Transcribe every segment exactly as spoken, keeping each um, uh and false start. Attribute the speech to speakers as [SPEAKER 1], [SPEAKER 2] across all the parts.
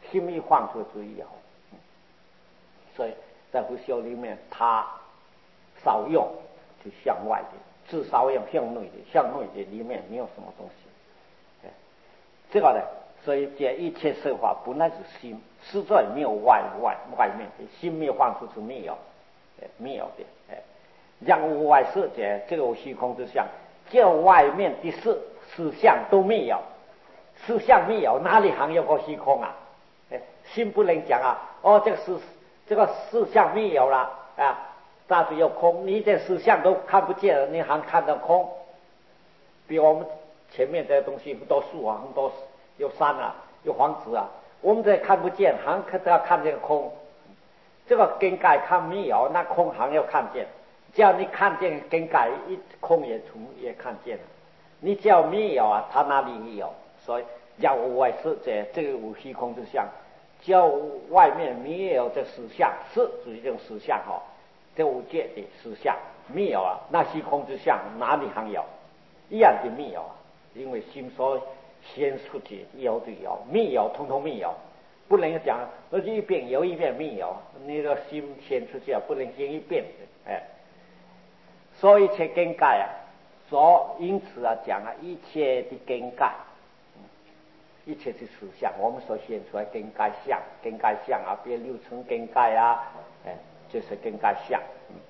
[SPEAKER 1] 心一放出之以后，所以在佛修里面，它少用就向外的，至少用向内的，向内的里面没有什么东西。这个呢，所以这一切设法本来是心，实在没有外外外面的，心没有放出是没有，没有的。哎，让无外色这这个虚空之相，就外面的事事相都没有，事相没有，哪里还有个虚空啊？哎，心不能讲啊，哦，这个事这个事相没有了啊，大只有空，你这事相都看不见了，你还看到空？比我们前面这些东西很多树啊，很多有山啊，有房子啊，我们这看不见，还看都要看这个空。这个根盖看没有，那空还要看见。只要你看见根盖，一空也从也看见了。你只要没有啊，它哪里有？所以要无外事这这个无虚空之相，只要外面没有这实相，是属于这种实相哦，这无界的实相没有啊，那虚空之相哪里还有？一样的没有啊，因为心所先出去有就有，没有通通没有，不能讲而且一遍有一遍没有，你的心先出去啊，不能先一遍的，哎，所以一切根盖啊，所因此啊讲啊，一切的根盖，一切的实相，我们所显出来根盖相，根盖相啊，别六层根盖啊，哎，这是根盖相，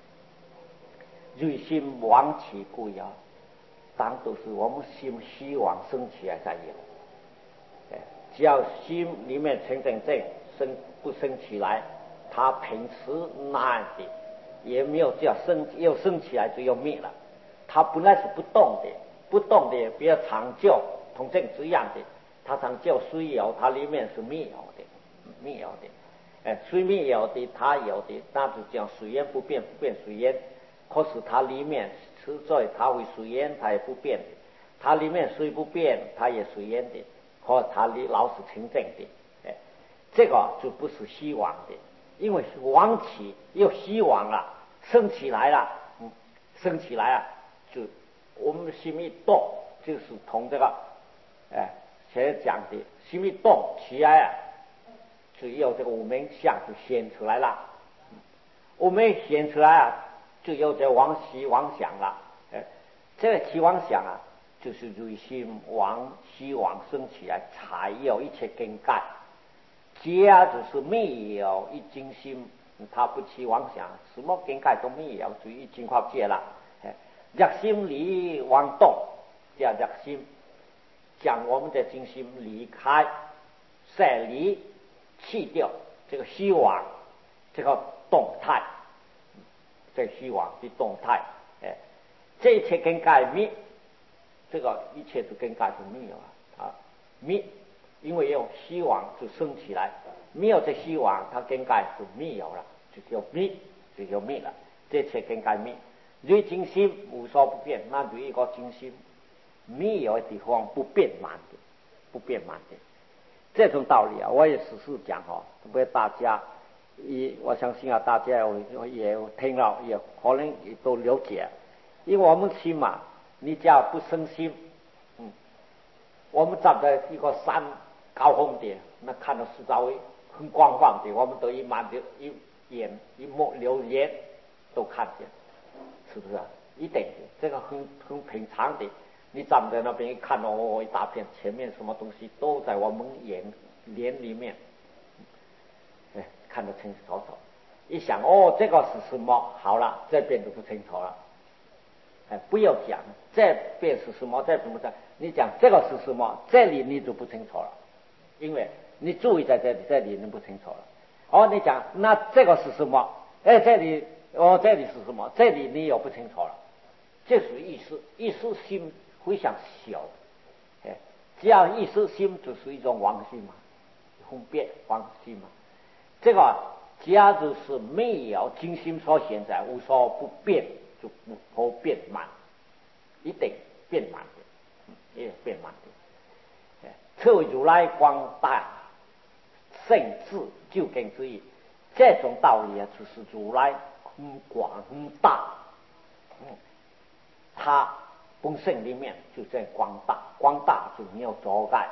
[SPEAKER 1] 瑞心往起故有。当都是我们心希望升起来才有，只要心里面成真正升不升起来，它平时那样的也没有叫升，又升起来就又灭了。它本来是不动的，不动的比较长久，同正之一样的，它长久虽有，它里面是没有的，没有的，哎，虽没有的，它有的，那就讲水烟不变，不变水烟，可是它里面。实在它会随缘，它也不变的；它里面虽不变，它也随缘的，或它里老是清净的。哎，这个就不是希望的，因为往起又希望了，升起来了，嗯，升起来啊，就我们心一动，就是同这个，哎，现在讲的心一动起来啊，只有这个无名相就显出来了，无名显出来啊。就有这往习往想了，哎，这个习往想啊，就是内心往习往生起来，才有一切根盖。假就是没有一精心，他不起妄想，什么根盖都没有，就一情况界了。哎，让心里往动，这样让心将我们的精心离开，晒离去掉这个希望，这个动态。这虚妄的动态，哎，这一切根盖灭，这个一切都根盖就没有了啊！灭，因为有虚妄就升起来，没有这虚妄，它根盖就没有了，就叫灭，就叫灭了。这一切根盖灭，如精心无所不变，那就一个精心没有的地方不变满的，不变满的这种道理啊，我也时时讲哈，为大家。也我相信啊，大家也听了，也可能也都了解。因为我们心嘛，你只要不生心，嗯，我们站在一个山高峰点，那看到四周围很光放的，我们都一满的一眼一目流眼都看见，是不是啊？一定的，这个很很平常的。你站在那边一看到哦，一大片，前面什么东西都在我们眼帘里面。看得清清楚楚，一想哦，这个是什么？好了，这边就不清楚了。哎，不要讲这边是什么，这怎么在？你讲这个是什么？这里你就不清楚了，因为你注意在这里，这里你不清楚了。哦，你讲那这个是什么？哎，这里哦，这里是什么？这里你又不清楚了。这是意识，意识心非常小。哎，只要意识心就是一种妄心嘛，分别妄心嘛。这个假如是没有精心所现在，无所不变，就不可变满，一定变满的，也变满的。测如来光大圣智究竟之意，这种道理啊，就是如来很广很大，嗯，他本身里面就在光大，光大就没有阻碍，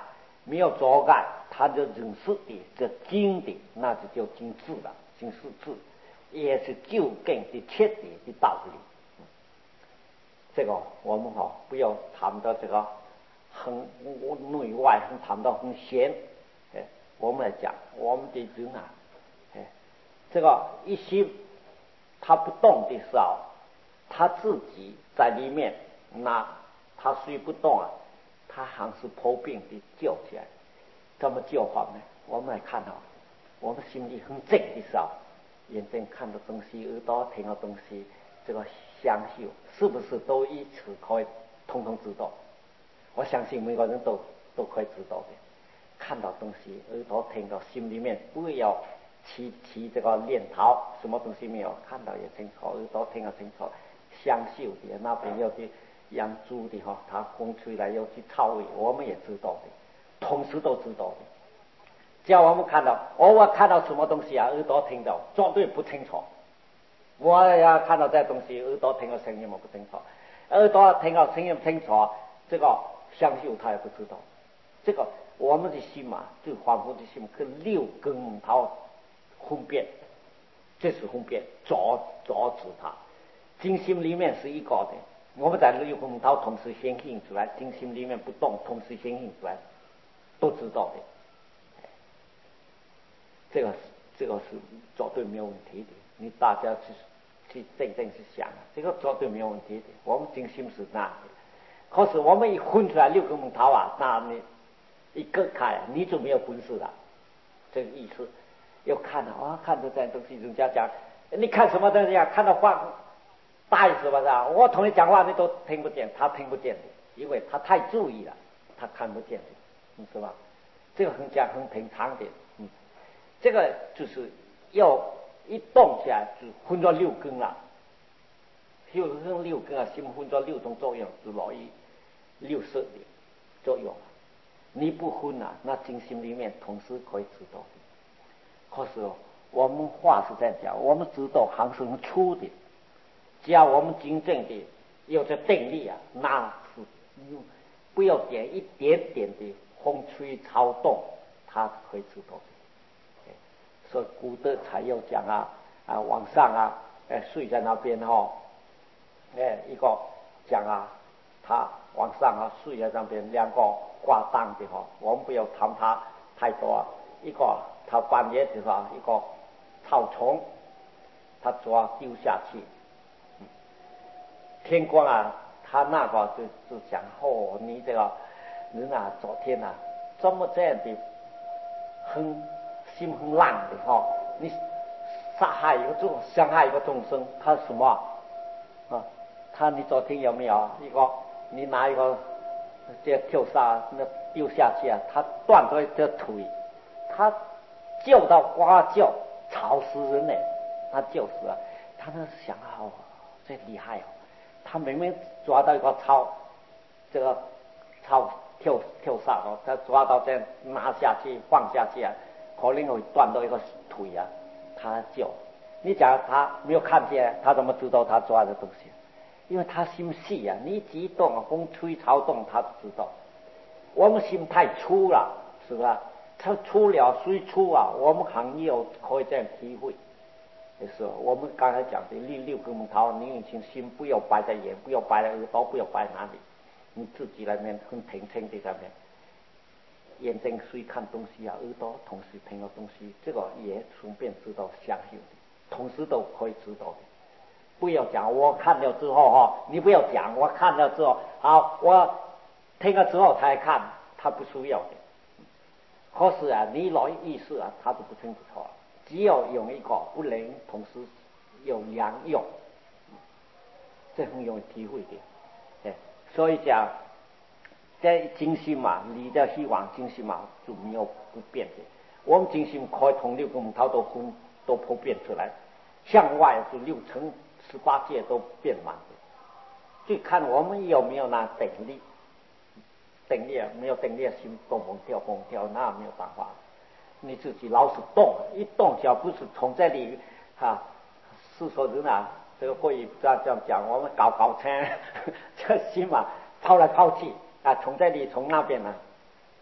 [SPEAKER 1] 没有阻碍，他就认识的这精的，那就叫精智了，精是智，也是究竟的彻底的道理。这个我们哈不要谈到这个很内外，很谈到很玄。哎，我们来讲，我们的人啊，哎，这个一心他不动的时候，他自己在里面，那他虽不动啊，他还是破病的救起来。怎么救法呢？我们来看啊，我们心里很静的时候，眼睛看到东西，耳朵听到东西，这个香嗅是不是都一次可以通通知道？我相信每个人都都可以知道的。看到东西，耳朵听到，心里面不要起起这个念头，什么东西没有看到也清楚，耳朵听得清楚，香嗅的那边要去养猪的哈，它风吹来要去臭味，我们也知道的。同时都知道的，只要我们看到偶尔看到什么东西啊，耳朵听到绝对不清楚。我要看到这东西，耳朵听到声音我不清楚，耳朵听到声音不清楚，这个香嗅他也不知道。这个我们的心嘛，就仿佛的心跟六根门头分辨，这是分辨阻阻止它。精心里面是一个的，我们在六根门头同时显现出来，精心里面不动，同时显现出来。都知道的，这个这个是绝对没有问题的。你大家去去真正去想，这个绝对没有问题的。我们精心是那样的，可是我们一分出来六个门头啊，那你一割开，你就没有本事了。这个意思，要看啊、哦，看到这样东西，人家讲，你看什么东西啊？看到话大意思吧？是吧？我同你讲话，你都听不见，他听不见的，因为他太注意了，他看不见的。是吧？这个很讲很平常的，嗯，这个就是要一动起来就分咗六根了，六根六根啊，心分咗六种作用，就容易六色的作用。你不分啊，那精心里面同时可以知道的。可是我们话是这样讲，我们知道还是很粗的，只要我们真正的有这定力啊，那是不要点一点点的。风吹草动，他可以知道的。所以古德才有讲啊啊，晚上啊，哎睡在那边哈、哦，哎一个讲啊，他晚上啊睡在那边，两个挂档的哈、哦，我们不要谈他太多啊。一个他半夜的话，一个草丛，他抓丢下去，嗯，天光啊，他那个就就讲哦，你这个。人啊，昨天啊，这么这样的很心很烂的哈、哦，你杀害一个众伤害一个众生，他什么啊？他你昨天有没有一个你拿一个这跳沙那丢下去啊？他断了这腿，他叫到呱叫，吵死人呢，他救死了。他那想好，这厉害哦，他明明抓到一个草，这个草。跳跳上哦，他抓到这样拿下去放下去啊，可能会断到一个腿啊。他救，你讲他没有看见，他怎么知道他抓的东西？因为他心细啊，你激动啊，风吹草动，他不知道。我们心太粗了，是吧？他粗了虽粗啊，我们还有可以这样体会。就是我们刚才讲的六六根门头，你用心不要摆在眼，不要摆在耳朵，不要摆哪里。你自己那边很平静的上面，眼睛虽看东西啊，耳朵同时听到东西，这个也顺便知道相信的，同时都可以知道的。不要讲我看了之后哈，你不要讲我看了之后，好，我听了之后才看，他不需要的。可是啊，你老意思啊，他都不清楚。只要用一个不能同时有两用，这很容易体会的。哎。所以讲，在精心嘛，你的希望精心嘛就没有不变的。我们精心可以从六个门头都分都破变出来，向外是六层十八界都变满的。就看我们有没有那定力，定力没有定力，心蹦蹦跳蹦跳，那没有办法。你自己老是动，一动脚不是从这里哈，是说人啊。这个会议这样这样讲，我们搞搞车，这心嘛抛来抛去啊，从这里从那边呢，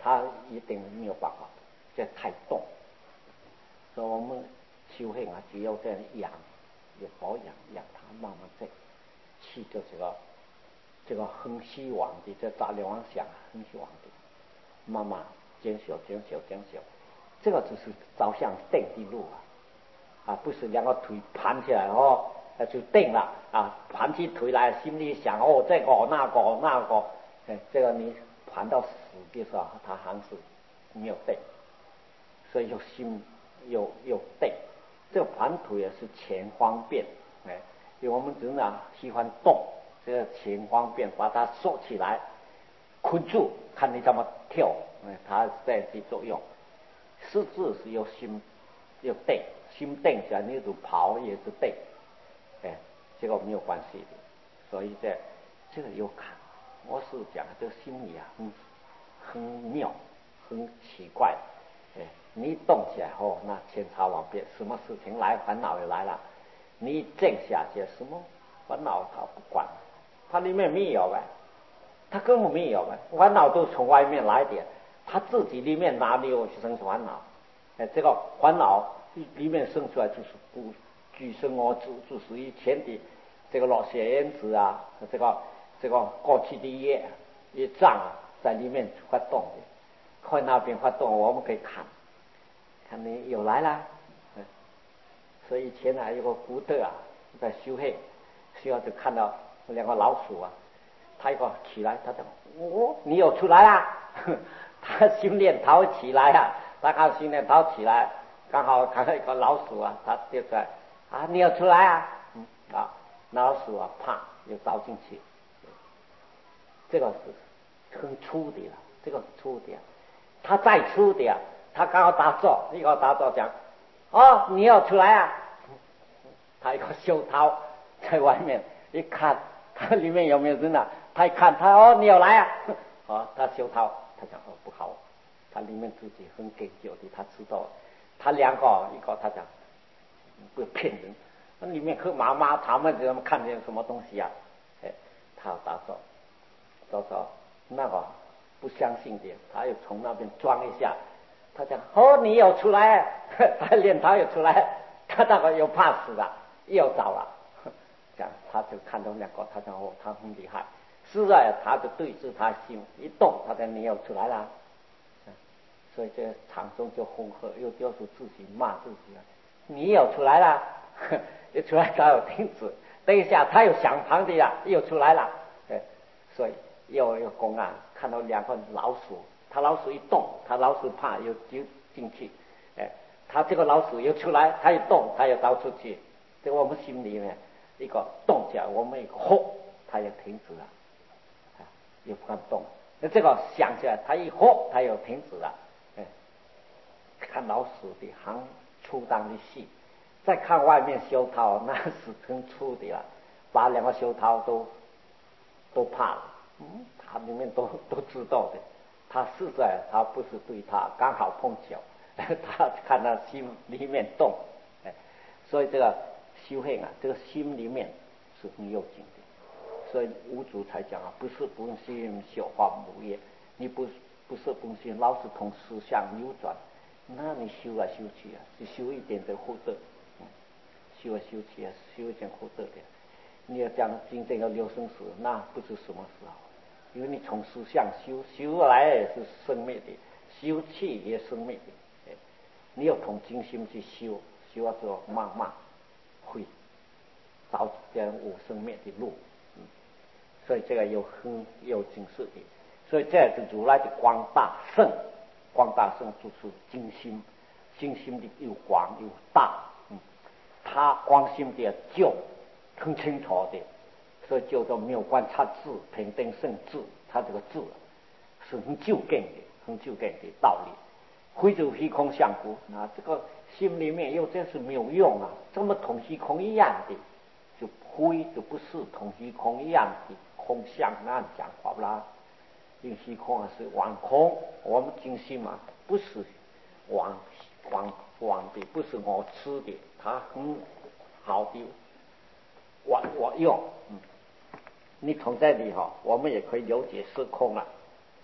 [SPEAKER 1] 他一定没有办法，这太动。所以我们修行啊，只有这样养，有保养，养它慢慢在去着这个这个很希望的，这杂念妄想很希望的，慢慢减小、减小、减小，这个就是走向定的路啊！啊，不是两个腿盘起来哦，就定了啊，盘起腿来，心里想哦，这个那个那个，哎，这个你盘到死的时候，它还是没有定，所以有心有有定。这个盘腿也是前方便，哎，因为我们人啊喜欢动，这个前方便把它收起来，困住，看你怎么跳，哎，它在起作用。四肢是有心有定，心定起来，你就跑也是定，哎，这个没有关系的。所以这这个有看，我是讲这个心理啊，很很妙，很奇怪。哎，你动起来后，那千差万别，什么事情来，烦恼也来了。你静下去，什么烦恼他不管，他里面没有呗，他根本没有呗，烦恼都从外面来的，他自己里面哪里有去生烦恼？哎，这个烦恼里面生出来就是不具生我自就是以前的这个老血因子啊，这个这个过去的业业障在里面发动的。快那边发动，我们可以看，看你有来了。嗯，所以以前还有个古德啊，在修行，需要就看到两个老鼠啊，他一个起来，他讲哦，你有出来啦，他训练他起来啊，他刚训练他起来，刚好看到一个老鼠啊，他掉出来啊，你有出来啊，嗯啊，老鼠啊，啪又倒进去，这个是很粗的了，这个粗的。他再粗点，他刚好打坐，一个打坐讲，哦，你要出来啊！他一个袖套在外面一看，他里面有没有人啊？他一看，他哦，你要来啊！哦，他袖套，他讲哦不好，他里面自己很研究的，他知道，他两个一个他讲不骗人，那里面和妈妈他们怎么看见什么东西啊？哎，他要打坐，打坐那个。不相信的，他又从那边装一下，他讲哦，你有出来，他连他又出来，他那个又怕死了，又找了，讲他就看到两个，他讲哦，他很厉害，是啊，他就对峙他心一动，他讲你又出来了，所以这场中就混合，又就是自己骂自己了，你又出来了，一出来他又停止，等一下他又想旁的呀，又出来了，哎，所以。又有公案看到两个老鼠，他老鼠一动，他老鼠怕又就进去，哎，他这个老鼠又出来，他一动，他又倒出去。这个我们心里面一个动起来，我们一个吼，他又停止了，啊，又不敢动。那这个想起来，他一吼，他又停止了。哎，看老鼠的很粗当的戏，再看外面修套，那是很粗的了，把两个修套都都怕了。嗯，他里面都都知道的，他实在他不是对他刚好碰巧，他看他心里面动，哎，所以这个修行啊，这个心里面是很有劲的。所以五祖才讲啊，不是不信小花母业，你不不是不信，老是从思想扭转，那你修来修去啊，是修一点点福德，嗯，修来修去啊，修一点福德的。你要讲真正要留生死，那不是什么时候，因为你从思想修修来也是生灭的，修去也生灭的，你要从精心去修，修到之后慢慢会找点无生灭的路，嗯，所以这个有很有警示的，所以这是如来的光大圣，光大圣就是精心，精心的又广又大，嗯，他光心的救。很清楚的，所以叫做妙观察智，平等圣智，他这个智是很究竟的，很究竟的道理。非就虚空相故，那这个心里面又真是没有用啊！这么同虚空一样的，就非就不是同虚空一样的空相，那讲法不啦？因为虚空是妄空，我们精心嘛，不是妄妄妄的，不是我吃的，它很好的。我我用，嗯，你从这里哈，我们也可以了解时空了。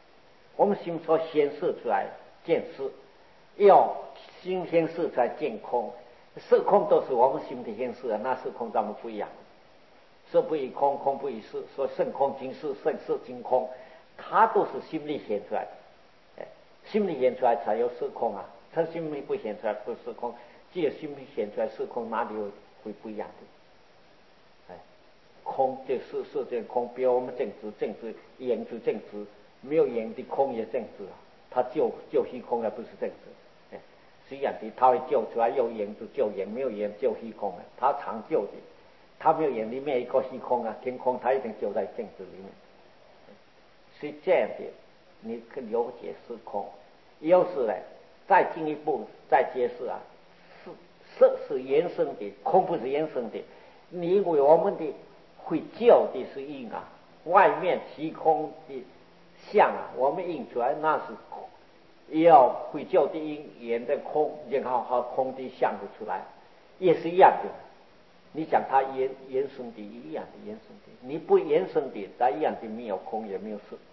[SPEAKER 1] 我们心所显示出来见识，要心显示出来见空，色空都是我们心的显示啊，那色空咱们不一样。色不异空，空不异色，说圣空即是圣色即空，它都是心里显出来的，心里显出来才有色空啊，它心里不显出来不是色空，只有心里显出来色空，哪里会不一样的？哎，空就是色见空，比如我们正直正直言之正直，没有言的空也正直啊，它救救虚空啊，不是正直，哎，是一样的，它会救出来，有言就救言，没有言救虚空啊，它常救的。他没有眼里面一个虚空啊，天空他一定就在镜子里面，所以这样的你可了解是空。要是呢，再进一步再解释啊，是色是原生的，空不是原生的。你以为我们的会叫的是印啊，外面虚空的相啊，我们印出来那是空，要会叫的印沿着空，然后和空的相就出来，也是一样的。你讲它延延伸的一样的延伸的，你不延伸的，它一样的没有空也没有色，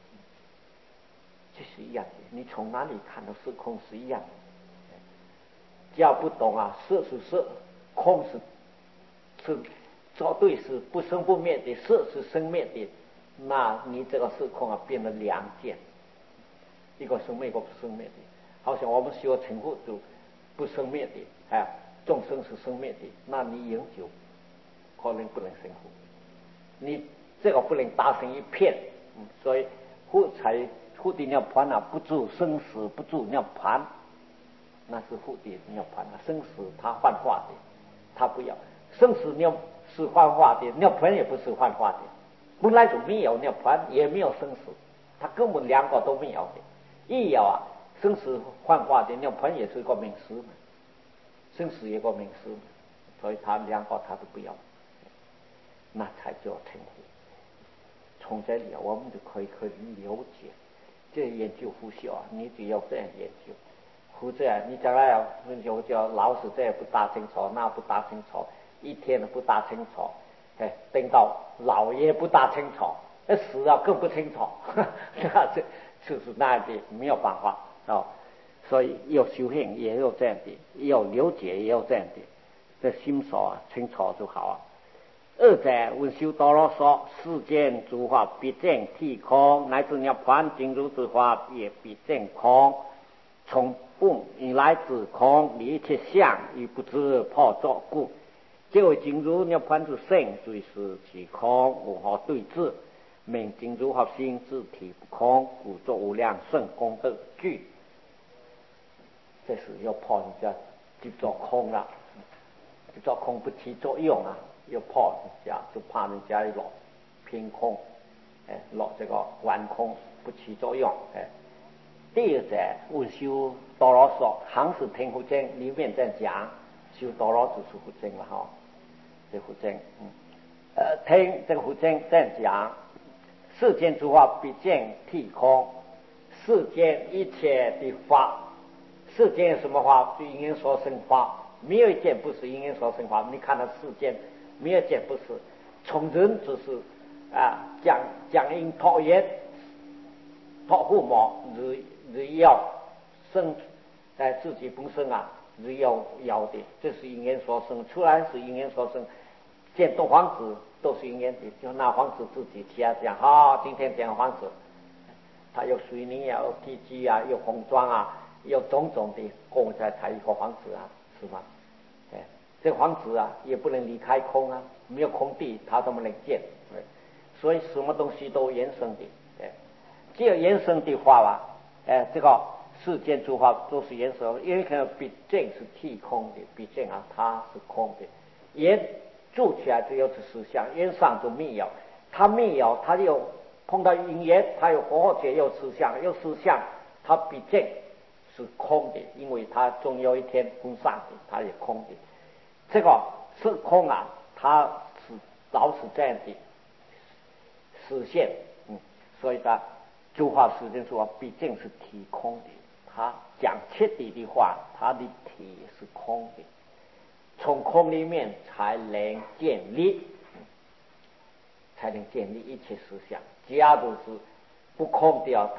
[SPEAKER 1] 这是一样的。你从哪里看到色空是一样的？只要不懂啊，色是色，空是是作对是不生不灭的，色是生灭的，那你这个色空啊变得两件，一个生灭一个不生灭的，好像我们学成佛就不生灭的，哎。众生是生灭的，那你永久可能不能生活，你这个不能达成一片，嗯、所以护才护的涅槃啊，不住生死，不住涅槃，那是护的涅槃啊。生死它幻化的，他不要生死涅是幻化的，涅槃也不是幻化的，本来就没有涅槃，也没有生死，它根本两个都没有的。一有啊，生死幻化的涅槃也是一个名词。生死一个名词，所以他两个他都不要，那才叫成佛。从这里啊，我们就可以可以了解，这研究佛学啊，你只要这样研究，或者啊，你将来啊，就叫老是这样不大清楚，那不大清楚，一天都不大清楚，哎，等到老也不大清楚，那死啊更不清楚，那这就是那的没有办法啊。所以要修行也有这样的，要了解也有这样的，这心所啊清楚就好啊。二者文修多罗说，世间诸法必见体空，乃至涅槃进入之法也必见空。从本以来之空，一切相亦不知破作故。这为进入涅槃之性，最是其空，无可对治。明进入合心之体不空，故作无量圣功德具。这是要破人家执着空了，执着空不起作用啊，要破人家，就怕人家一落偏空，哎，落这个完空不起作用，哎。第二者，文修多罗说，行是听佛经里面在讲，修多罗就是佛经了哈，这佛经，嗯，呃，听这个佛经在讲，世间诸法必见体空，世间一切的法。世间有什么法？就因缘所生法，没有一件不是因缘所生法。你看到世间，没有一件不是。从人就是啊，讲讲因托缘，托父母日日要生，在自己本身啊，日要要的，这是因缘所生。出来是因缘所生，见到房子都是因缘的，就拿房子自己起来讲，好，今天讲房子，它有水泥啊，有地基啊，有红砖啊。有种种的供在才一个房子啊，是吗？哎，这个房子啊也不能离开空啊，没有空地它怎么能建？哎，所以什么东西都原生的，哎，只有原生的话啊，哎，这个世间诸法都是原生，因为可能毕竟是体空的，毕竟啊它是空的，原住起来只有是实相，原上就没有，它没有，它又碰到因缘，它有活活觉又实相，又实相，它毕竟是空的，因为它终有一天会上的，它也空的。这个是空啊，它是老是这样的实现，嗯，所以它诸法世间诸法毕竟是体空的。它讲彻底的话，它的体是空的，从空里面才能建立，嗯、才能建立一切实相。假如是不空掉，它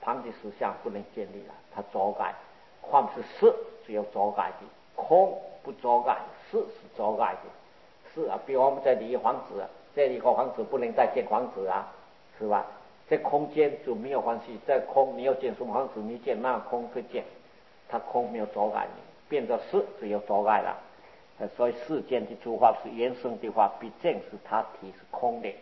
[SPEAKER 1] 旁的实相不能建立了，它阻碍。凡是实只有阻碍的，空不阻碍，实是阻碍的。是啊，比如我们这里一房子，这里一个房子不能再建房子啊，是吧？这空间就没有关系，在空你要建什么房子，你建那空可以建，它空没有阻碍你，变成实只有阻碍了。所以世间的诸法是原生的话，毕竟是它体是空的。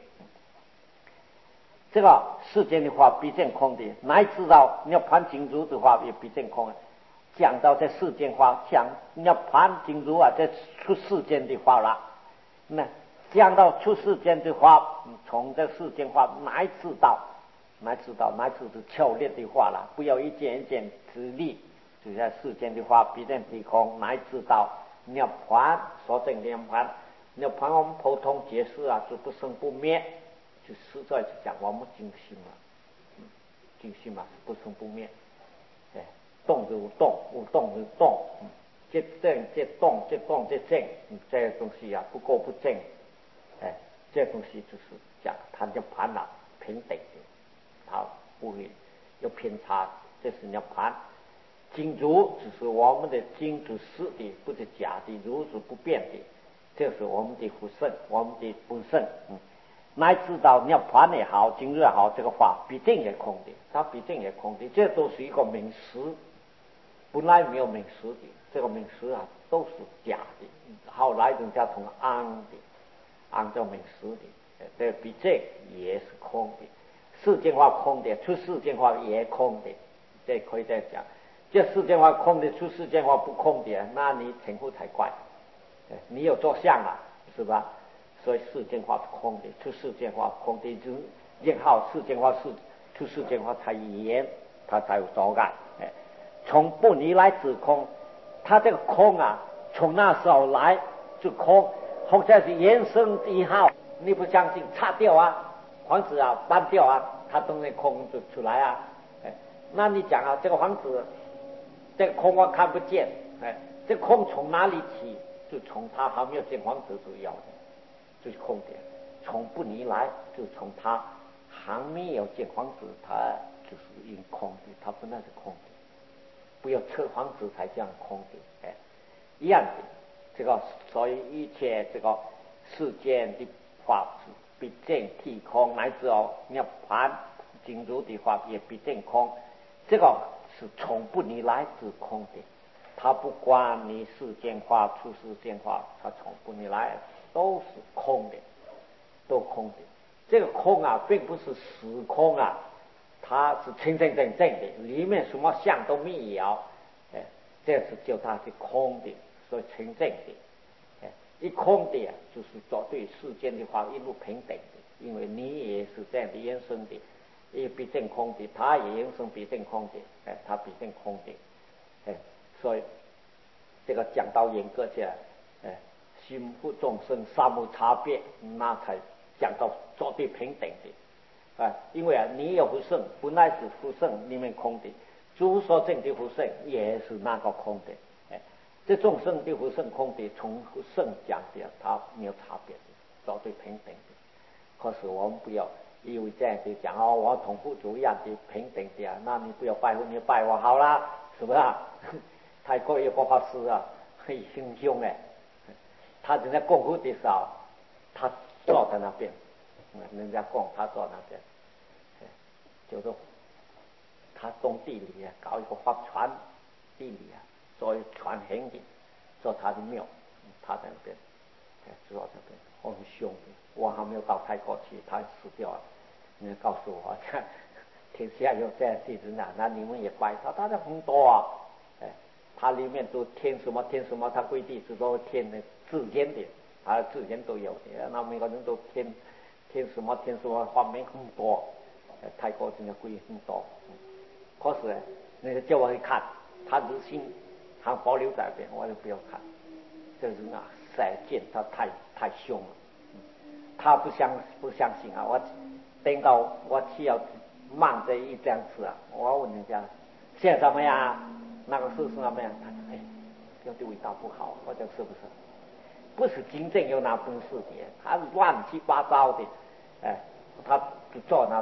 [SPEAKER 1] 这个世间的话毕竟空的，乃至到涅槃净土的话也毕竟空的。讲到这世间话，讲涅槃净土啊，这出世间的话了。那讲到出世间的话，从这世间话乃至到乃至到乃至是强烈的话了，不要一件一件之力，就在世间的话必定的空，乃至到涅槃所证涅槃。涅槃我们普通解释啊，就不生不灭，就实在是讲我们精心嘛，嗯，精心嘛是不生不灭，哎，动就无动，无动就动，嗯，这正这动这动这正，嗯，这些东西啊不过不正，哎，这东西就是讲它涅槃了，平等的，它不会有偏差，这是涅槃。经如只是我们的经是实的，不是假的，如是不变的，这是我们的福圣，我们的本圣。嗯，乃至到涅槃也好，经也好，这个法必定也空的，它必定也空的，这都是一个名词，本来没有名词的，这个名词啊都是假的，后来人家从安的，安叫名词的，这必定也是空的，世间化空的，出世间化也空的，这可以再讲。这世间化空的，出世间化不空的，那你称呼才怪。你有做相啊，是吧？所以世间化是空的，出世间化空的，就因好世间化是出世间化才言，它才有阻碍。哎，从不离来自空，它这个空啊，从那时候来就空，或者是延伸以后，你不相信擦掉啊，房子啊搬掉啊，它都能空就出来啊。哎，那你讲啊，这个房子。这个空我看不见，哎，这空从哪里起？就从它还没有建房子就有的，就是空点。从不离来，就从它还没有建房子，它就是因空的，它本来是空的。不要测房子才这样空的，哎，一样的。这个所以一切这个世间的法是必定体空，乃至哦涅槃净土的话也必定空，这个。是从不离来自空的，他不管你世间化、出世间化，他从不离来都是空的，都空的。这个空啊，并不是实空啊，它是清清正正的，里面什么相都没有，哎，这是叫它是空的，所以清正的。哎，一空的啊，就是说对世间的话一路平等的，因为你也是这样的延伸的。也必定空的，它也应生必定空的，哎，它必定空的，哎，所以这个讲到严格起来，哎，心护众生三无差别，那才讲到绝对平等的，啊，因为啊，你有福圣，本来是福圣里面空的，诸所证的福圣也是那个空的，哎，这众生的福圣空的，从福圣讲的，它没有差别的，绝对平等的，可是我们不要。因为这样子讲哦，我同父主一样的平等的啊，那你不要拜我，你拜我好啦，是不是啊？泰国有个法师啊，很凶哎，他正在供佛的时候，他坐在那边，人家供他坐那边，就是他种地里啊，搞一个法船，地里啊，做船行的，做他的庙，他在那边，坐在那边，很凶的。我还没有到泰国去，他死掉了。你告诉我，天下有这样弟子呢，那你们也拜他，他的很多啊，哎，他里面都添什么添什么，他归弟子都添的自间的，他的自间都有的，那每个人都添添什么添什么，方面很多，哎，泰国真的归很多，嗯，可是那个叫我去看，他的心还保留在边，我就不要看，这人啊，再见他太太凶了。他不相不相信啊！我等到我去要忙这一两次啊，我问人家现在怎么样？那个事是怎么样？他说：“哎，有的味道不好。”我讲是不是？不是真正有那本事的，他乱七八糟的，哎，他就坐那边，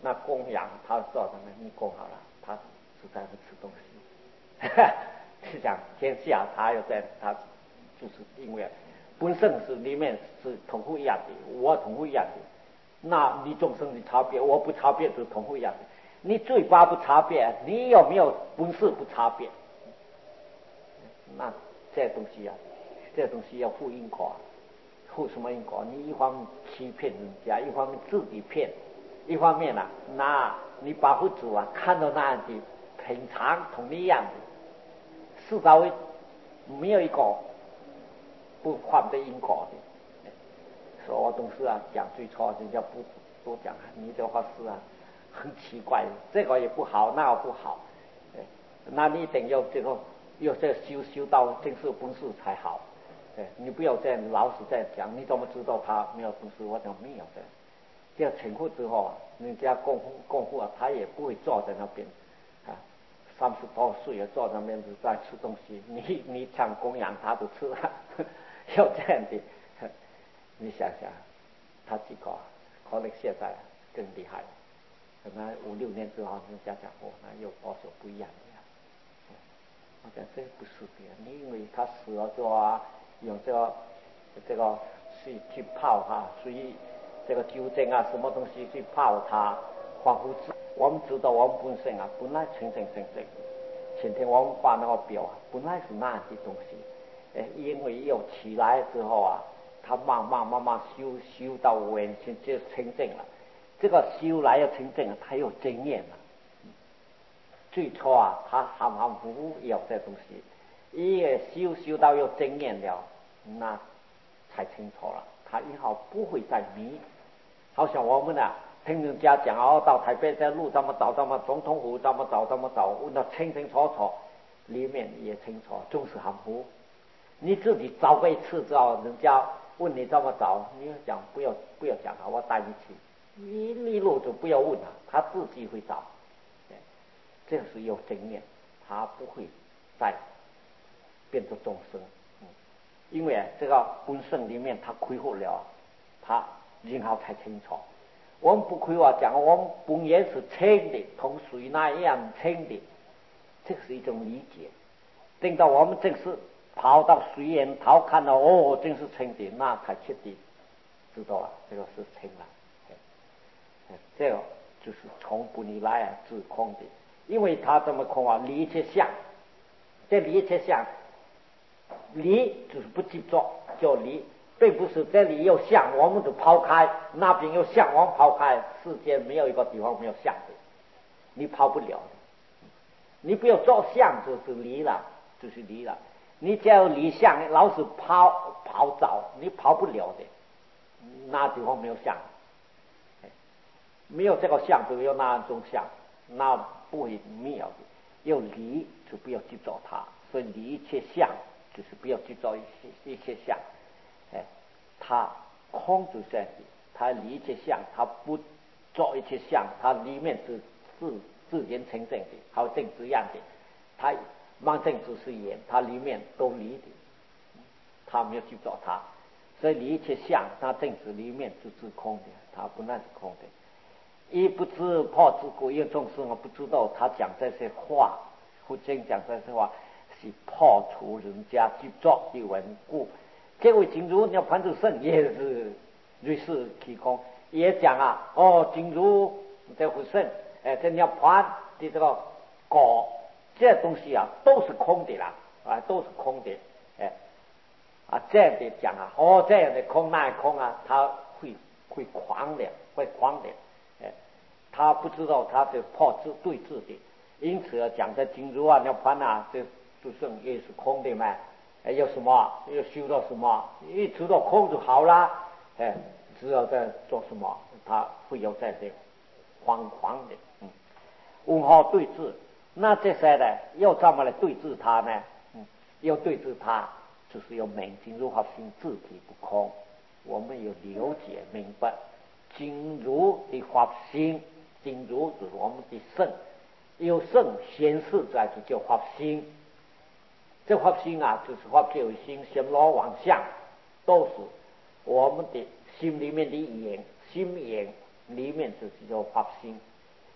[SPEAKER 1] 那供养他做什么？你供好了，他实在不吃东西。是讲天下他有在，他就是因为本身是里面是同乎一样的，我同乎一样的。那你众生的差别，我不差别是同乎一样的。你嘴巴不差别，你有没有本事不差别？那这东西啊，这东西要负因果，负什么因果？你一方面欺骗人家，一方面自己骗，一方面啊，那你把佛祖啊看到那样的平常同你一样的，世道为没有一个不犯的因果的。所以我总是啊讲最初人家不多讲，你这话是啊很奇怪，这个也不好，那个不好，那你一定要这个要这修修到真是本事才好。对，你不要这样老是这样讲，你怎么知道他没有本事？我讲没有的。这样成佛之后啊，人家供供佛啊，他也不会坐在那边啊，三十多岁也坐在那边是在吃东西，你你想供养他都吃了，要这样的。你想想，他几个可能现在更厉害，可能五六年之后，人家讲哦，那有多少不一样的呀？我讲这不是的，你因为他死了之后啊，用这个这个去去泡哈，所以这个酒精啊，什么东西去泡它，防腐剂。我们知道我们本身啊，本来清清清清。前天我们画那个表啊，本来是那样的东西，哎，因为有起来之后啊。他慢慢慢慢修修到完全就清净了，这个修来要清净，他有经验了。最初啊，他含含糊糊有这东西，一修修到有经验了，那才清楚了。他以后不会再迷。好像我们啊，听人家讲哦，到台北这路这么走，这么总统府这么走，这么走，问得清清楚楚，里面也清楚，总是含糊。你自己找过一次之后，人家问你这么找，你要讲不要不要讲啊，我带你去。你迷路就不要问他，他自己会找。这是有经验，他不会再变作众生。嗯，因为这个本身里面他恢复了，他然后才清楚。我们不可以话讲，我们本源是清的，同水那样清的，这是一种理解。等到我们正式跑到水源头看到哦，真是清的，那才彻底知道了，这个是清了。这个就是从本以来啊是空的，因为他这么空啊，离一切相，这离一切相，离就是不执着，叫离，并不是这里有相，我们就抛开，那边有相，我们抛开，世界没有一个地方没有相的，你抛不了的。你不要做相，就是离了，就是离了。你只要离相，老是跑跑走，你跑不了的。那地方没有相，没有这个相，就有那种相，那不会没有的。要离就不要去找它，所以离一切相，就是不要去找一些一切相。哎，它空就这样子，它离一切相，它不做一切相，它里面是自自然清净的，好正这样的。它盲正只是言，它里面都离的，它没有去找它，所以离一切相，它正子里面就是空的，它不那是空的。一不知破之故，因为众生啊不知道他讲这些话，佛经讲这些话是破除人家去做的缘故。这位经如那盘主圣也是瑞士提供，也讲啊，哦，经如这佛圣，哎，这鸟盘的这个果，这东西啊都是空的啦，啊，都是空的，哎，啊这样的讲啊，哦，这样的空那空啊，他会会狂的，会狂的。他不知道他是破自对治的，因此讲的经如啊、涅槃啊，这诸圣也是空的嘛。哎，有什么？要修到什么？一知道空就好啦。哎，只要在做什么，他会有在这惶狂的。嗯，问号对治，那这些呢，要怎么来对治他呢？嗯，要对治他，就是要明经如法性自体不空，我们有了解明白经如的法性。经如就是我们的圣，有圣显示出来就叫法心。这法心啊，就是法界有心、心罗万象，都是我们的心里面的眼，心眼里面就是叫法心。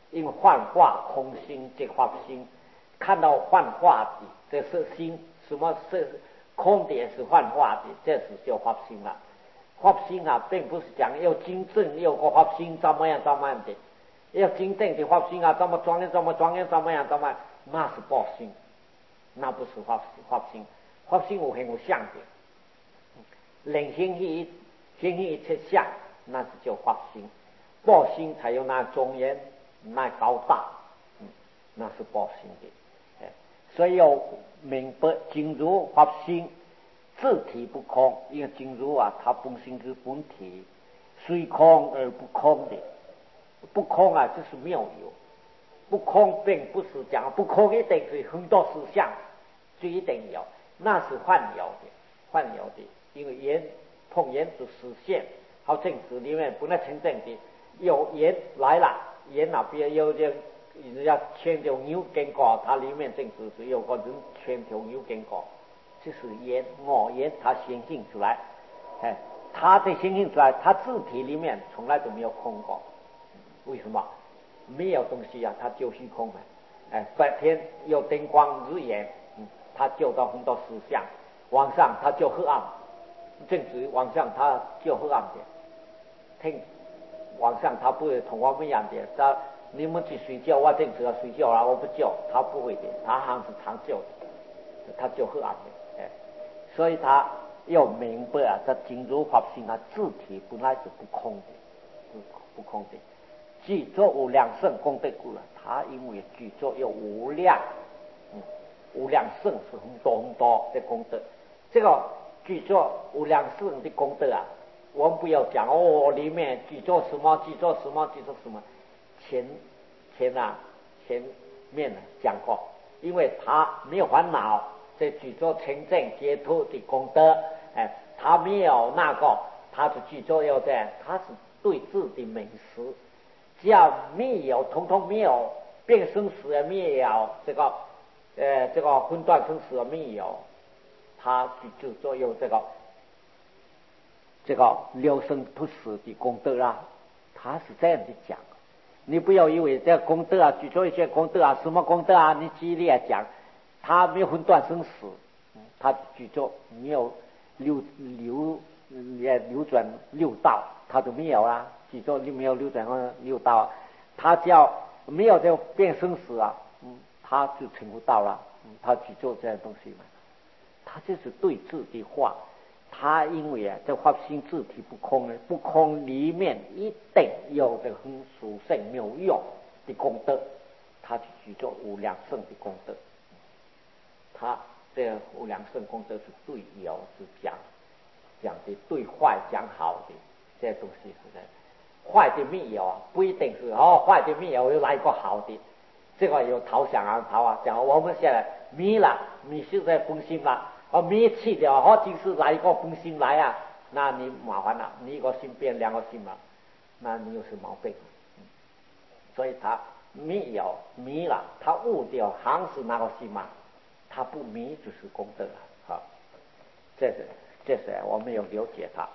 [SPEAKER 1] 因为幻化空心即法心，看到幻化的这是心，什么是空的也是幻化的，这是叫法心了。法心啊，并不是讲要真正要个法心怎么样怎么样的，要真正的法心啊，怎么庄严怎么庄严怎么样怎么样，那是报心，那不是法法心。法心有形有相的，能显现显现一切相，那是叫法心。报心才有那庄严，那高大，嗯，那是报心的。哎，所以要明白进入法心，自体不空，因为进入啊，它本性是本体，虽空而不空的。不空啊，就是妙有。不空并不是讲不空一定是很多实相，就一定有，那是幻有的，幻有的。因为缘碰缘是实现，好正史里面本来成正的。有缘来了，缘那边有人人家牵条牛经过，它里面正是是有个人牵条牛经过，就是缘我缘它显现出来，哎，它的显现出来，它字体里面从来都没有空过，为什么？没有东西啊，它就虚空嘛。哎，白天有灯光日眼，嗯，它就到很多实相；晚上它就黑暗，正是晚上它就黑暗的，听。晚上他不会同我们一样的，他你们去睡觉，我正是要睡觉了，我不叫，他不会的，他还是常叫的，他就黑暗的，哎，所以他要明白啊，他进入法性啊，自体本来是不空的，不不空的，具足无量圣功德故了，他因为具足有无量，嗯，无量圣是很多很多的功德，这个具足无量圣的功德啊。我们不要讲哦，里面去做什么，去做什么，去做什么。前前啊，前面啊讲过，因为他没有烦恼，这去做清净解脱的功德，哎，他没有那个，他是去做要这样，他是对治的美食，只要没有，通通没有变生死也没有，这个呃这个分段生死也没有，他就做有这个。这个六生不死的功德啊，他是这样的讲。你不要以为这功德啊，举出一些功德啊，什么功德啊？你举例来讲，他没有分段生死，他举出没有流流也流转六道，他都没有啦。举出你没有流转六道，他只要没有这变生死啊，嗯，他就成不到了。嗯，他举出这样东西嘛，他就是对治的话。他因为啊，这法性自体不空呢，不空里面一定有这个很殊胜妙用的功德，他就去做无量圣的功德。他这个无量圣功德是对有是讲讲的，对坏讲好的，这东西是的。坏的没有啊，不一定是哦，坏的没有又来个好的，这个有逃想啊逃啊，讲我们现在迷了，迷失在本心了。哦，灭气掉，好就是来一个本心来啊，那你麻烦了，你一个心变两个心了，那你又是毛病。嗯、所以他迷有迷了，他悟掉还是那个心嘛，他不迷就是功德了。好，这是这是我们要了解他。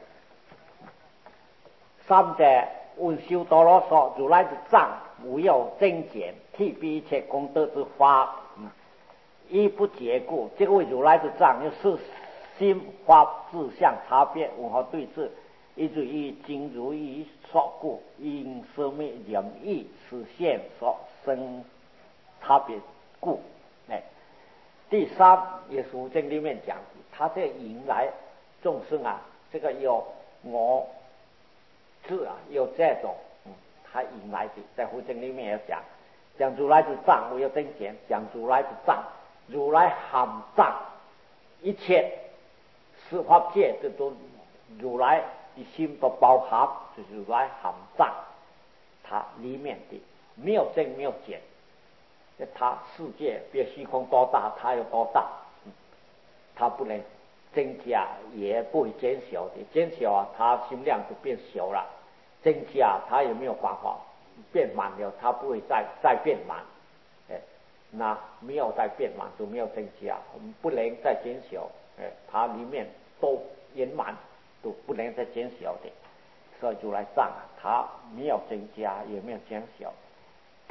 [SPEAKER 1] 三者问修多罗说，如来之藏无有增减，替彼一切功德之法。嗯一不结故，这个为如来之藏，就是心法志向差别文化对峙，以至于经如意所故，因生灭任意实现所生差别故。哎，第三也是无经里面讲，他这引来众生啊，这个有我智啊，有这种，嗯，他引来的，在无经里面也讲，讲如来之藏无有增减，讲如来之藏。如来含藏一切十法界，这都如来的心都包含，就是如来含藏，它里面的没有增没有减，它世界比虚空多大，它有多大，嗯，它不能增加，也不会减小的，减小啊，它心量就变小了；增加，它也没有办法变满了，它不会再再变满。那没有再变满就没有增加，我们不能再减小，哎，它里面都圆满，都不能再减小的，所以就来藏啊，它没有增加也没有减小，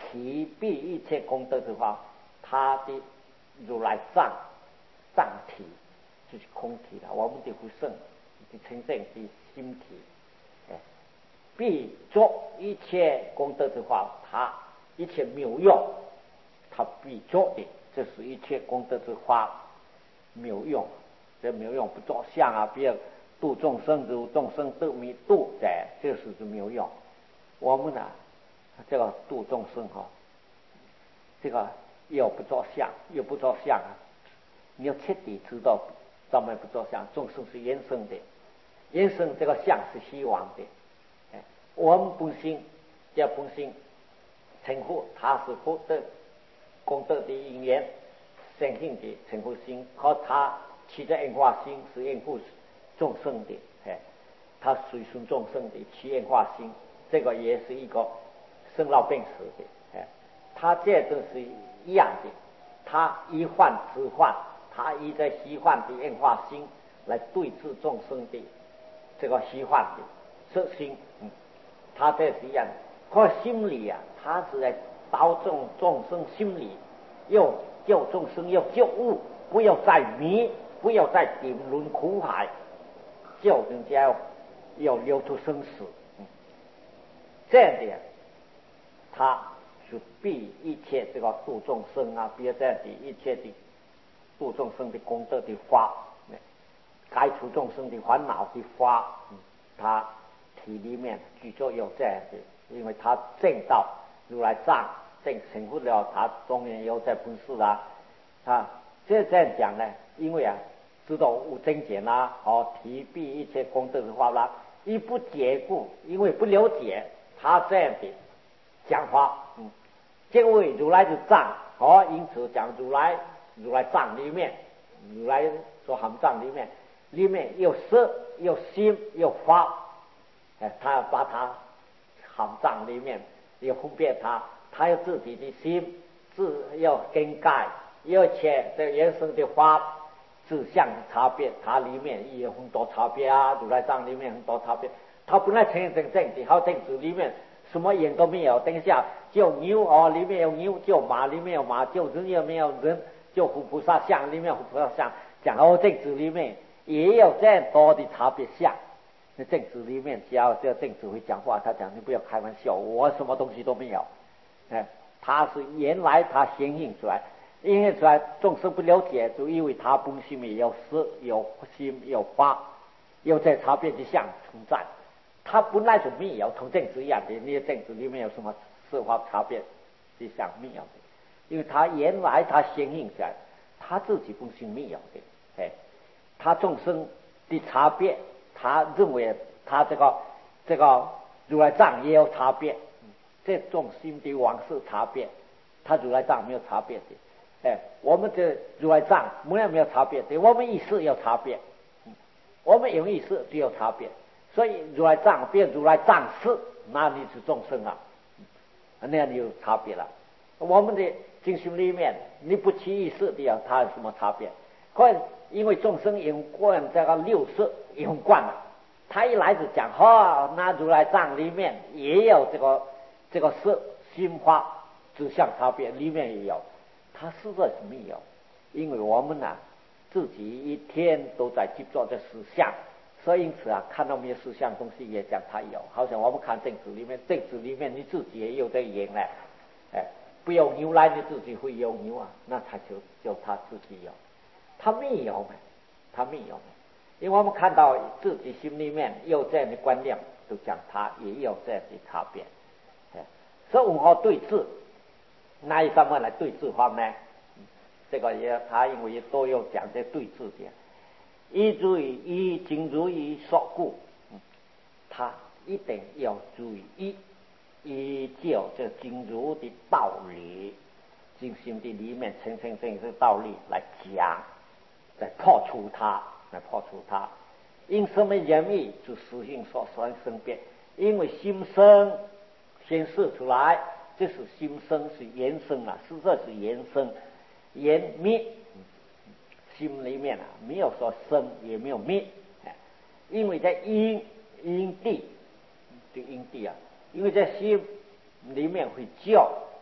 [SPEAKER 1] 体必一切功德之法，他的如来藏藏体就是空体了，我们的不胜的真正的心体，哎，必作一切功德之法，他一切妙用，他必作的，这是一切功德之法妙用。这妙用不着相啊，比如度众生如众生度弥度，哎，这是这妙用。我们呢，这个度众生哈、哦，这个又不着相，又不着相啊！你要彻底知道，咱们不着相，众生是缘生的，缘生这个相是希望的。哎，我们本心，这本心称呼他是福德功德的因缘，生性的称呼心，和他起的缘化心是缘护众生的，哎，他随顺众生的起缘化心，这个也是一个生老病死的，哎，他这都是一样的，他一幻之幻，他依着虚幻的缘化心来对治众生的这个虚幻的色心，嗯，他这是一样的。可心理啊，他是在导众众生心理，要救众生，要救悟，不要再迷，不要再顶轮苦海，救人家要要流出生死，嗯，这样的他是必一切这个度众生啊，比如这样的一切的度众生的功德的法，改除众生的烦恼的法，嗯，他体里面具足有这样的，因为他证到如来藏，证成不了，他中间有在本事啦，啊，这这样讲呢，因为啊，知道无增减啦，哦，体必一切功德的话啦，一不解故，因为不了解他这样的讲话，嗯，这位如来的藏，哦，因此讲如来如来藏里面，如来所含藏里面，里面有色有心有法，哎，他把它含藏里面有分别他，他有自己的心，自要更改，而且这原生的法自相的差别，它里面也有很多差别啊，如来藏里面很多差别，它本来真真正的好正子里面什么眼都没有，等一下就牛哦，里面有牛，就马里面有马，就人也没有人，就佛菩萨像里面有菩萨像，讲哦正子里面也有这样多的差别相。那正子里面只要这正子会讲话，他讲你不要开玩笑，我什么东西都没有，哎，他是原来他显现出来，显现出来众生不了解，就因为他本性里有色有心有法，有这差别的相存在，他本来就没有，同正子一样的，那些正子里面有什么色法差别的相没有的，因为他原来他显现出来，他自己本性没有的，哎，他众生的差别，他认为他这个这个如来藏也有差别，这种心的往事差别，他如来藏没有差别的，哎，我们的如来藏没有没有差别的，我们意识有差别，我们有意识就有差别，所以如来藏变如来藏识，那你是众生啊，那样有差别了。我们的精神里面，你不起意识的，它有什么差别？可因为众生用惯这个六识用惯了，他一来就讲哦，那如来藏里面也有这个这个色心法指向差别，里面也有，他实在是没有，因为我们啊自己一天都在接触这实相，所以因此啊看到没有实相东西也讲他有，好像我们看正子里面，正子里面你自己也有这言呢，哎，不有牛来你自己会有牛啊，那他就就他自己有。他没有嘛，他没有嘛，因为我们看到自己心里面有这样的观念，就讲他也有这样的差别，所以如何对治，哪一方面来对治法呢？这个也他因为都有讲这对治的，依如于依经如于所故，他一定要注意依依照这经如的道理，精心的里面层层层层道理来讲。来破除它，来破除它。因什么原因？就实性所生生变。因为心生先示出来，这是心生是缘生啊，实在是缘生，缘灭。心里面啊，没有说生，也没有灭。因为在因因地，这因地啊，因为在心里面会叫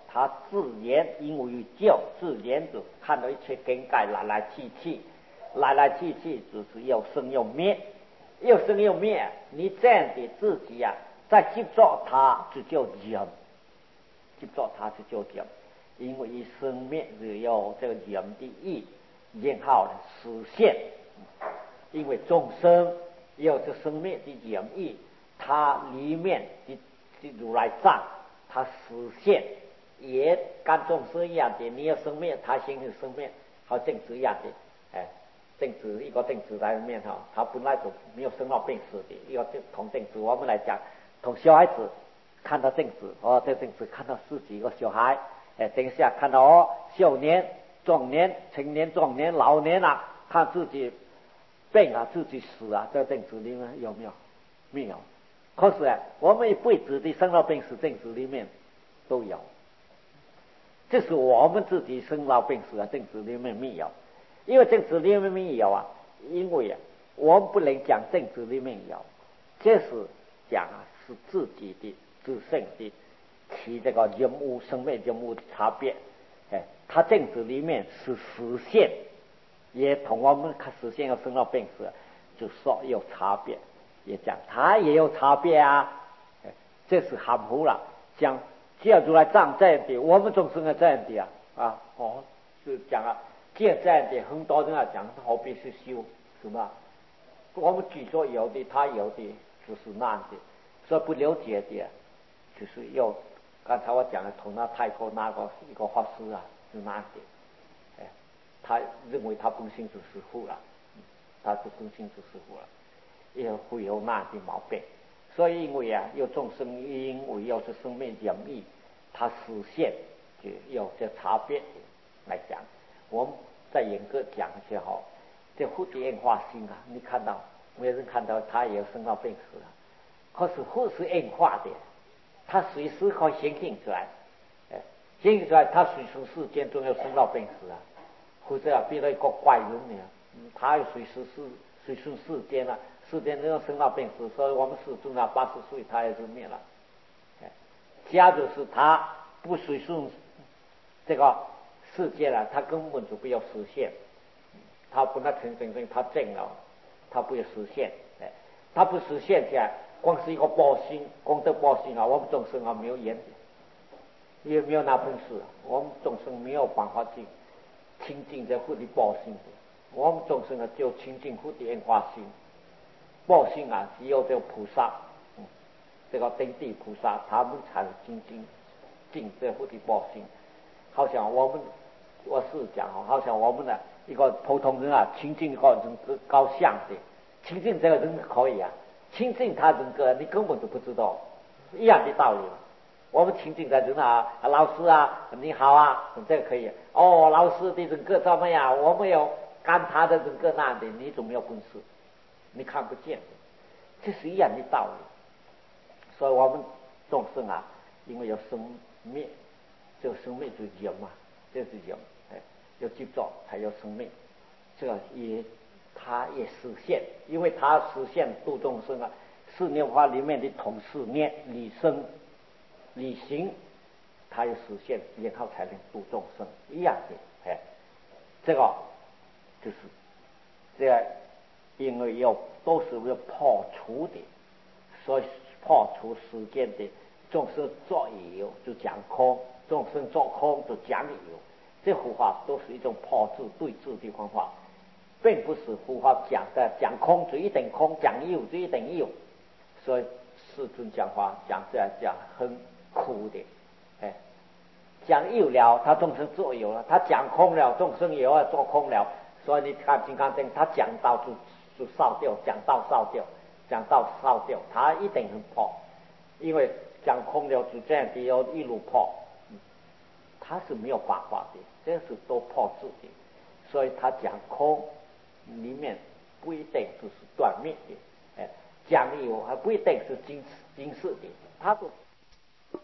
[SPEAKER 1] 他自然因为教自然就看到一切境界来来去去，来来去去就是要生要灭，要生要灭。你这样的自己啊，在接触它就叫人，接触它就叫人，因为一生灭是要这个人的意，然后呢实现。因为众生有这生灭的人意，它里面的的如来藏，它实现。也跟众生一样的，你要生灭，他心是生灭，好正子一样的，哎，正子一个正子在里面哈，他本来就没有生老病死的，一个同正子，我们来讲，同小孩子看到正子，哦，这正子看到自己一个小孩，哎，等一下看到哦，少年、壮年、青年、壮年、老年啊，看自己病啊，自己死啊，这正子里面有没有？没有。可是啊，我们一辈子的生老病死正子里面都有。这是我们自己生老病死啊，正子里面没有，因为正子里面没有啊，因为啊，我们不能讲正子里面有，这是讲啊，是自己的自身的其这个人物生命人物的差别，哎，它正子里面是实现，也同我们看实现要生老病死，就说有差别，也讲它也有差别啊，哎，这是含糊了，讲。既然如来藏这样的，我们众生啊这样的啊啊哦，就讲啊，既然这样的，很多人啊讲，何必去修，是吧？我们据说有的，他有的就是那样的，所以不了解的，就是要刚才我讲的，同那泰国那个一个法师啊，是那样的，哎，他认为他本性是师父了，他是本性是师父了，也会有那样的毛病。所以因为啊，有众生因为要是生命人意，它实现就有这差别来讲。我们在严格讲一些哈，这蝴蝶变化心啊，你看到没有人看到它也有生老病死了，可是护是变化的，它随时可以显现出来，哎，显现出来，它随时世间中有生老病死啊，或者啊变了一个怪人呢，它随时是随顺世间啊。世间那种生老病死，所以我们始终啊八十岁他也是灭了。假如是他不随顺这个世界了，他根本就不要实现。他本来成真正他正了，他不要实现。哎，他不实现起来，光是一个报心功德报心啊，我们众生啊没有眼，也没有那本事，我们众生没有办法去亲近这佛的报心的。我们众生啊就亲近佛的缘化心。报心啊，只有这个菩萨，嗯，这个登地菩萨，他们才精进尽这佛的报心。好像我们，我是讲好像我们的一个普通人啊，亲近一个人格高相的，亲近这个人可以啊，亲近他人格你根本就不知道，一样的道理。我们亲近的人啊，老师啊，你好啊，这个可以。哦，老师的人格怎么样？我没有干他的人格那样的，你总没有本事。你看不见，这是一样的道理。所以我们众生啊，因为有生灭，这个生命就是人嘛，这是人，哎，要接触才有生命，这个也它也实现，因为它实现度众生啊，四念法里面的同四念理生理行，它也实现，然后才能度众生一样的，哎，这个就是这样。因为要都是要破除的，所以破除世间的众生作有就讲空，众生作空就讲有，这幅法都是一种破治对治的方法，并不是佛法讲的讲空就一定空，讲有就一定有，所以世尊讲话讲这样讲很苦的，哎，讲有了他众生作有了，他讲空了众生也要做空了，所以你看金刚经他讲到就。就烧掉，讲道烧掉，讲道烧掉，他一定很破，因为讲空了就这样的要一路破，他是没有办法的，这是都破自己，所以他讲空里面不一定就是断灭的，哎，讲有还不一定是今今世的，他是。